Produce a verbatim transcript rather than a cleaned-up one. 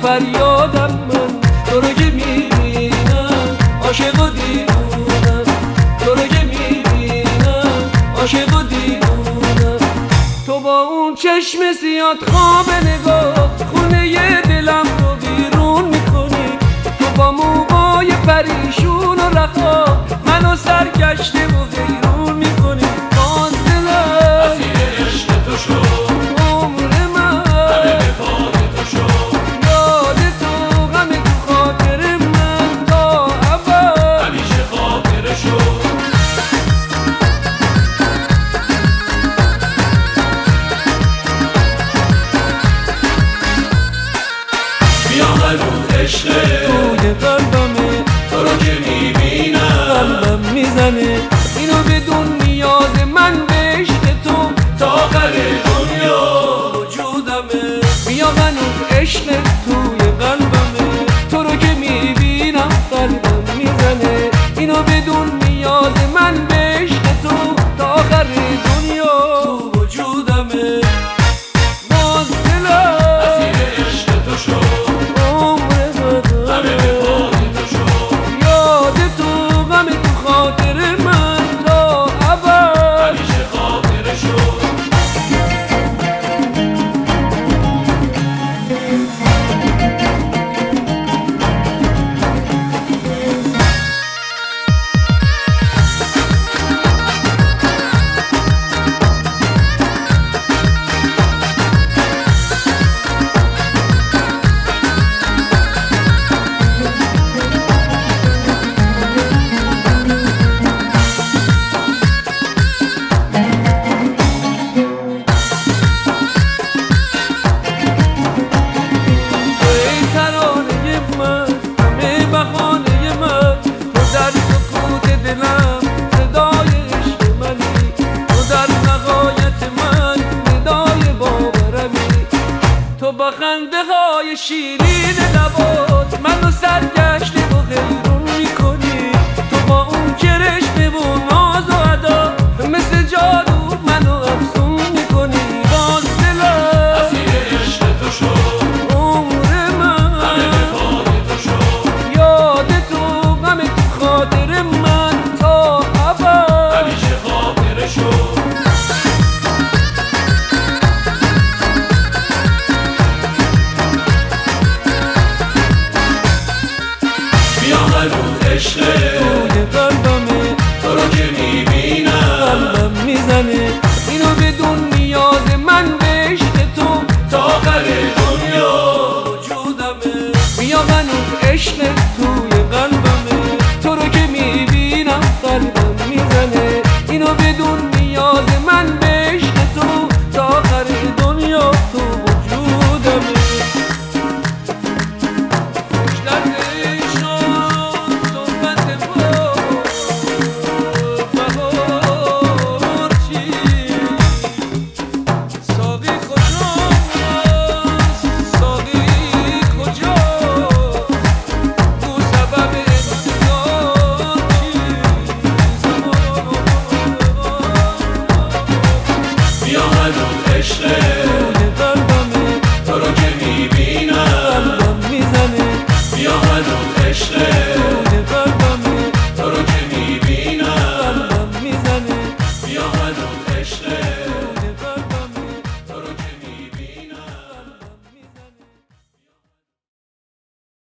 فریادم من تو رو که میبینم عاشق و دیوونم تو رو که میبینم عاشق و دیوونم تو با اون چشم سیاد خواب نگاه خونه ی دلم رو بیرون میکنی تو با موهای پریشون و رخا منو سرگشته و حیرون میکنی باز دلم اسیر عشق تو شد عمر من همه به پاد تو شد یاد تو غم تو خاطر من تا ابد همیشه خاطره شد بیا هنوز عشقه توی قلبمه تو رو که میبینم قلبم میزنه اینو بدون نیاز من به عشق تو تا آخر دنیا وجودمه بیا هنوز عشق توی قلبمه تو رو که میبینم قلبم میزنه اینو بدون نیاز من به عشق تو تا آخر دنیا تو وجودمه باز دلم اسیر عشق تو شد عمر همه به من پاد تو شد یاد تو غم تو خاطر من تا ابد همیشه خاطره شد ای ترانه من همه بهانه من تو در سکوت دلم صدای عشق منی تو در نهایت من ندای باورمی تو با خنده های شیرین لبات منو سرگشته و حیرون میکنی تو با اون کرشمه و ناز و ادا مثل جادو منو افسون میکنی باز دلم اسیر عشق تو شد عمر همه به من پاد تو شد یاد تو غم تو خاطر من تا ابد همیشه خاطره شد بیا هنوز عشقه توی قلبمه تو رو که میبینم قلبم میزنه اینو بدون نیاز من به عشق تو تا آخر دنیا وجودمه بیا هنوز عشق توی قلبمه تو رو که میبینم قلبم میزنه اینو بدون نیاز من به عشق تو تا آخر دنیا تو وجودمه عشقت شد صحبت ما بهار چی ساقی کجاست ساقی کجاست او سبب انتظار چیست بیا هنوز عشقه توی قلبمه تو رو که میبینم قلبم میزنه بیا هنوز عشقه